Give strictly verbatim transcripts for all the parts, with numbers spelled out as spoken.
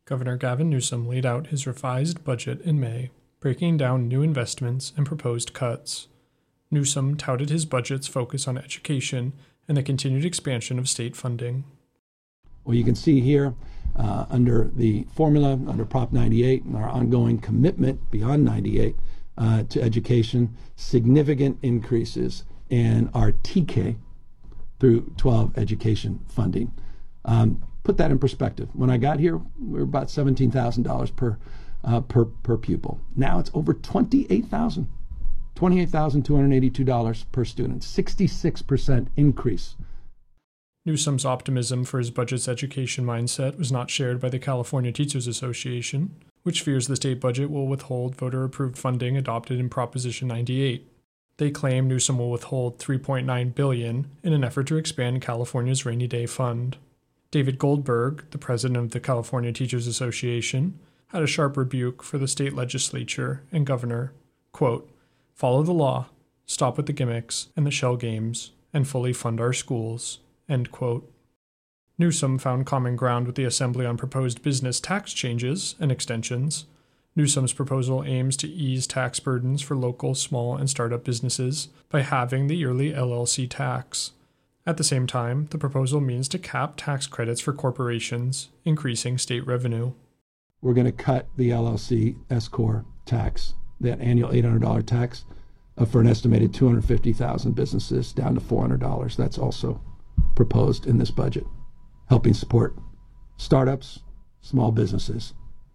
Governor Gavin Newsom laid out his revised budget in May, breaking down new investments and proposed cuts. Newsom touted his budget's focus on education and the continued expansion of state funding. Well, you can see here, uh, under the formula, under Prop ninety-eight, and our ongoing commitment beyond ninety-eight uh, to education, significant increases in our T K through twelve education funding. Um, put that in perspective. When I got here, we were about seventeen thousand dollars per, uh, per, per pupil. Now it's over twenty-eight thousand dollars. twenty-eight thousand two hundred eighty-two dollars per student, sixty-six percent increase. Newsom's optimism for his budget's education mindset was not shared by the California Teachers Association, which fears the state budget will withhold voter-approved funding adopted in Proposition ninety-eight. They claim Newsom will withhold three point nine billion dollars in an effort to expand California's rainy day fund. David Goldberg, the president of the California Teachers Association, had a sharp rebuke for the state legislature and governor. Quote, "Follow the law, stop with the gimmicks and the shell games, and fully fund our schools." End quote. Newsom found common ground with the Assembly on proposed business tax changes and extensions. Newsom's proposal aims to ease tax burdens for local, small, and startup businesses by halving the yearly L L C tax. At the same time, the proposal means to cap tax credits for corporations, increasing state revenue. We're going to cut the L L C S-Corp tax, that annual eight hundred dollars tax, uh, for an estimated two hundred fifty thousand businesses down to four hundred dollars. That's also proposed in this budget, helping support startups, small businesses,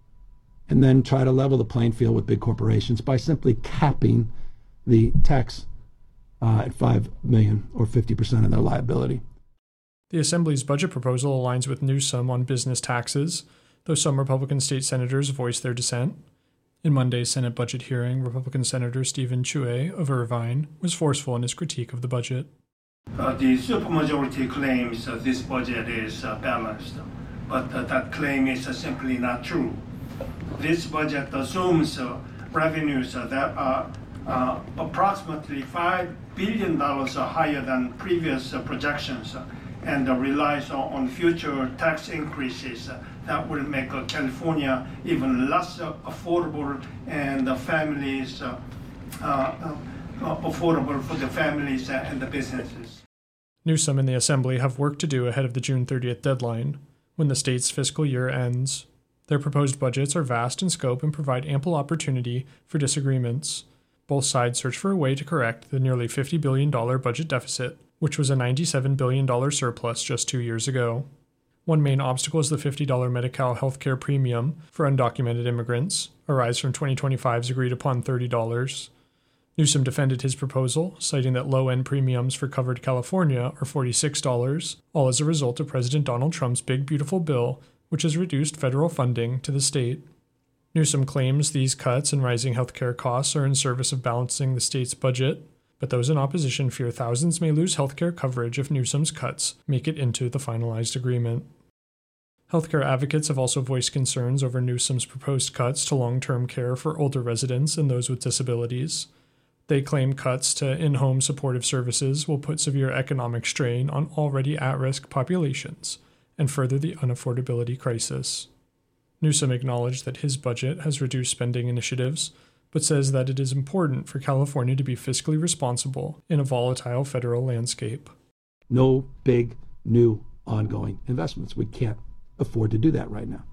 and then try to level the playing field with big corporations by simply capping the tax uh, at five million dollars or fifty percent of their liability. The Assembly's budget proposal aligns with Newsom on business taxes, though some Republican state senators voiced their dissent. In Monday's Senate budget hearing, Republican Senator Stephen Chue of Irvine was forceful in his critique of the budget. Uh, the supermajority claims uh, this budget is uh, balanced, but uh, that claim is uh, simply not true. This budget assumes uh, revenues uh, that are uh, approximately five billion dollars uh, higher than previous uh, projections uh, and uh, relies on, on future tax increases uh, that will make uh, California even less uh, affordable and the families uh, uh, uh, affordable for the families uh, and the businesses. Newsom and the Assembly have work to do ahead of the June thirtieth deadline, when the state's fiscal year ends. Their proposed budgets are vast in scope and provide ample opportunity for disagreements. Both sides search for a way to correct the nearly fifty billion dollars budget deficit, which was a ninety-seven billion dollars surplus just two years ago. One main obstacle is the fifty dollars Medi-Cal healthcare premium for undocumented immigrants, a rise from twenty twenty-five's agreed-upon thirty dollars. Newsom defended his proposal, citing that low-end premiums for covered California are forty-six dollars, all as a result of President Donald Trump's Big Beautiful Bill, which has reduced federal funding to the state. Newsom claims these cuts and rising healthcare costs are in service of balancing the state's budget, but those in opposition fear thousands may lose healthcare coverage if Newsom's cuts make it into the finalized agreement. Healthcare advocates have also voiced concerns over Newsom's proposed cuts to long-term care for older residents and those with disabilities. They claim cuts to in-home supportive services will put severe economic strain on already at-risk populations and further the unaffordability crisis. Newsom acknowledged that his budget has reduced spending initiatives, but says that it is important for California to be fiscally responsible in a volatile federal landscape. No big, new, ongoing investments. We can't afford to do that right now.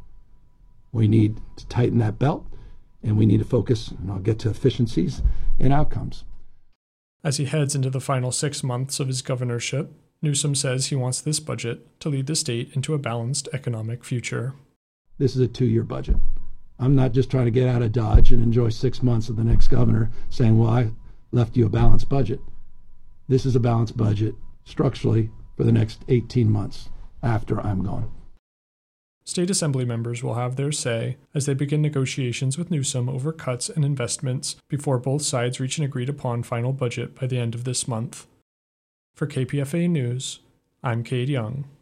We need to tighten that belt, and we need to focus, and I'll get to efficiencies and outcomes. As he heads into the final six months of his governorship, Newsom says he wants this budget to lead the state into a balanced economic future. This is a two-year budget. I'm not just trying to get out of Dodge and enjoy six months of the next governor saying, well, I left you a balanced budget. This is a balanced budget structurally for the next eighteen months after I'm gone. State Assembly members will have their say as they begin negotiations with Newsom over cuts and investments before both sides reach an agreed-upon final budget by the end of this month. For K P F A News, I'm Cade Young.